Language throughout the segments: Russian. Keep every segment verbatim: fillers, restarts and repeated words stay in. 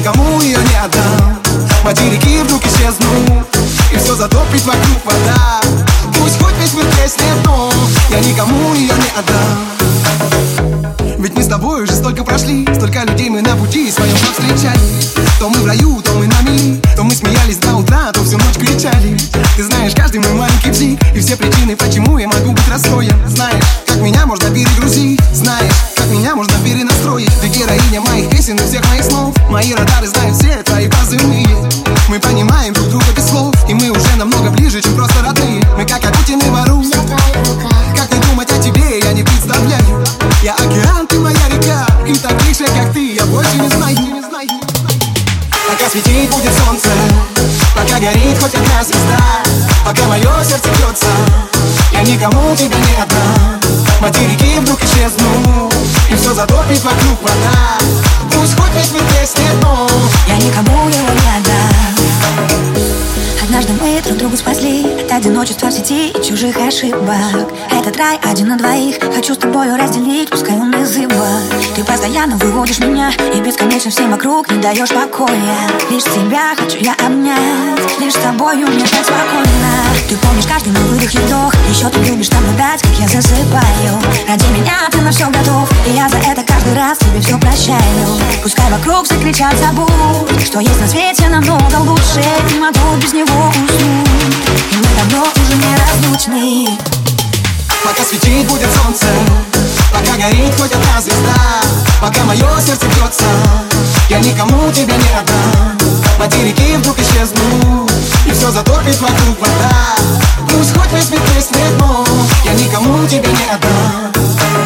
никому ее не отдам. Материки вдруг исчезнут, и все затопит вокруг вода. Пусть хоть весь мир треснет, но я никому ее не отдам. Ведь мы с тобой уже столько прошли, столько людей мы на пути своем повстречали. То мы в раю, то мы на мели, то мы смеялись до утра, то всю ночь кричали. Ты знаешь каждый мой маленький бзик и все причины, почему я могу быть расстроен. Знаешь, как меня можно перегрузить, знаешь, как меня можно перенастроить. Ты героиня моих песен и всех моих снов. Мои радары знают все твои позывные. Мы понимаем друг друга без слов, и мы уже намного ближе, чем просто родные. Мы как Агутин и Вару. Как не думать о тебе, я не представляю. Я океан, ты моя река, и таких же, как ты, я больше не знаю, не знаю. Пока светить будет солнце, пока горит хоть одна звезда, пока мое сердце бьется, я никому тебя не отдам. Материки вдруг исчезнут, и все затопит вокруг вода. Пусть хоть весь мир треснет, но я никому его не отдам. Однажды мы друг друга спасли от одиночества в сети и чужих ошибок. Этот рай один на двоих, хочу с тобою разделить, пускай он изыва. Ты постоянно выводишь меня, и бесконечно всем вокруг не даешь покоя. Лишь тебя хочу я обнять, лишь с тобою мне так спокойно. Ты помнишь каждый мой выдох и вдох, еще ты любишь наблюдать, как я засыпаю. Ради меня ты на все готов, и я за это каждый раз тебе все прощаю. Пускай вокруг все кричат забудь, что есть на свете намного лучше, не могу без него уснуть, и мы давно уже неразлучны. Пока светить будет солнце, пока горит хоть одна звезда, пока мое сердце бьется, я никому тебя не отдам. Материки вдруг исчезнут, и все затопит вокруг вода. Пусть хоть весь мир треснет, но я никому тебя не отдам.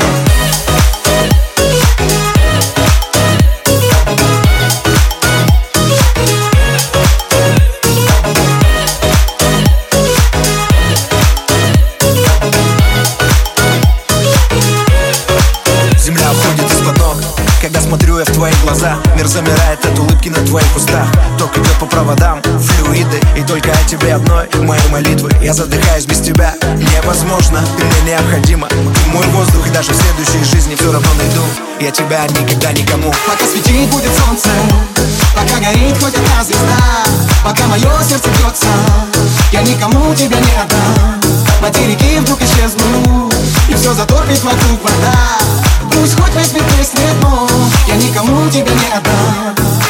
Земля уходит из-под ног, когда смотрю я в твои глаза. Мир замирает от улыбки на твоих устах. Ток идет по проводам, флюиды, и только о тебе одной мои молитвы. Я задыхаюсь без тебя, невозможно, ты мне необходима. Ты мой воздух, и даже в следующей жизни все равно найду я тебя никогда никому. Пока светить будет солнце, пока горит хоть одна звезда, пока мое сердце бьется, я никому тебя не отдам. Материки вдруг исчезнут, и все затопит вокруг вода. Пусть хоть весь мир треснет, но я никому тебя не отдам.